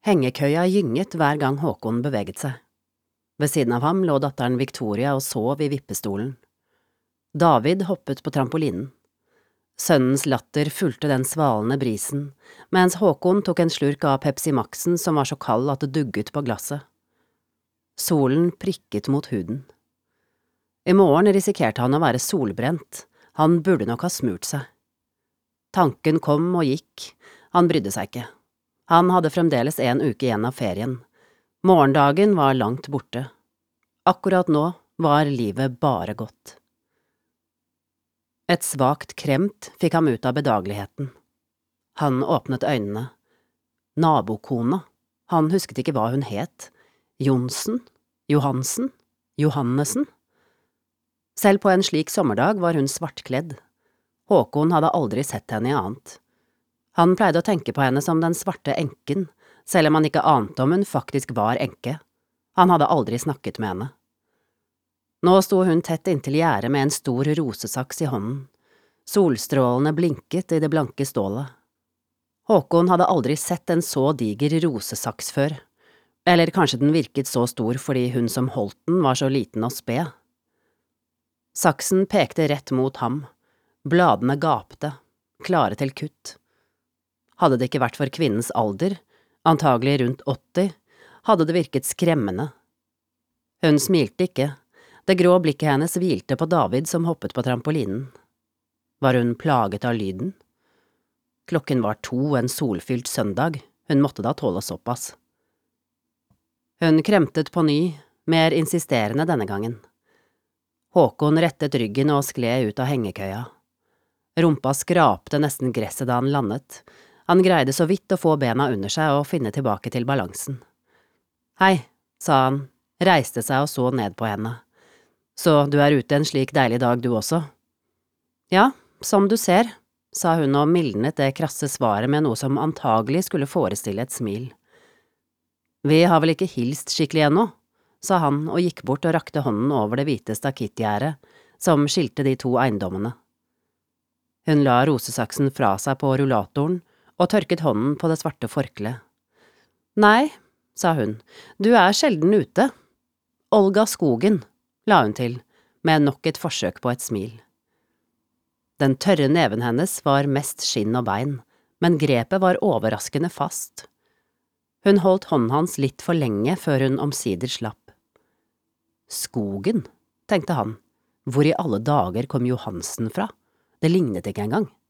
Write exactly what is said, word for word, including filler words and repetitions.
Hengekøya gynget hver gang Håkon beveget seg. Ved siden av ham lå datteren Victoria og sov i vippestolen. David hoppet på trampolinen. Sønnens latter fulgte den svalende brisen, mens Håkon tok en slurk av Pepsi Maxen som var så kald at det dugget på glasset. Solen prikket mot huden. I morgen risikerte han å være solbrent, han burde nok ha smurt seg. Tanken kom og gikk, han brydde seg ikke. Han hadde fremdeles en uke igjen av ferien. Morgendagen var langt borte. Akkurat nå var livet bare godt. Et svakt kremt fikk ham ut av bedageligheten. Han åpnet øynene. Nabokona. Han husket ikke hva hun het. Jonsen? Johansen? Johannesen? Selv på en slik sommerdag var hun svartkledd. Håkon hadde aldri sett henne i annet. Han pleide å tenke på henne som den svarte enken, selv om han ikke ante om hun faktisk var enke. Han hadde aldri snakket med henne. Nå sto hun tett inntil gjerdet med en stor rosesaks i hånden. Solstrålene blinket i det blanke stålet. Håkon hadde aldri sett en så diger rosesaks før, eller kanskje den virket så stor fordi hun som holdt den var så liten og sped. Saksen pekte rett mot ham. Bladene gapte, klare til kutt. Hadde det ikke vært for kvinnens alder, antagelig rundt åtti, hadde det virket skremmende. Hun smilte ikke. Det grå blikket hennes hvilte på David som hoppet på trampolinen. Var hun plaget av lyden? Klokken var to en solfylt søndag, hun måtte da tåle såpass. Hun kremtet på ny, mer insisterende denne gangen. Håkon rettet ryggen og skled ut av hengekøya. Rumpa skrapte nesten gresset da han landet. Han greide så vidt å få bena under seg og finne tilbake til balansen. Hei, sa han, reiste seg og så ned på henne. Så du er ute en slik deilig dag du også? Ja, som du ser, sa hun og mildnet det krasse svaret med noe som antagelig skulle forestille et smil. Vi har vel ikke hilst skikkelig ennå, sa han og gikk bort og rakte hånden over det hvite stakittgjerdet som skilte de to eiendommene. Hun la rosesaksen fra seg på rullatoren og tørket hånden på det svarte forkleet. Nei, sa hun, du er sjelden ute. Olga Skogen, la hun til, med nok et forsøk på et smil. Den tørre neven hennes var mest skinn og bein, men grepet var overraskende fast. Hun holdt hånden hans litt for lenge før hun omsider slapp. Skogen, tenkte han, hvor i alle dager kom Johansen fra? Det lignet ikke engang.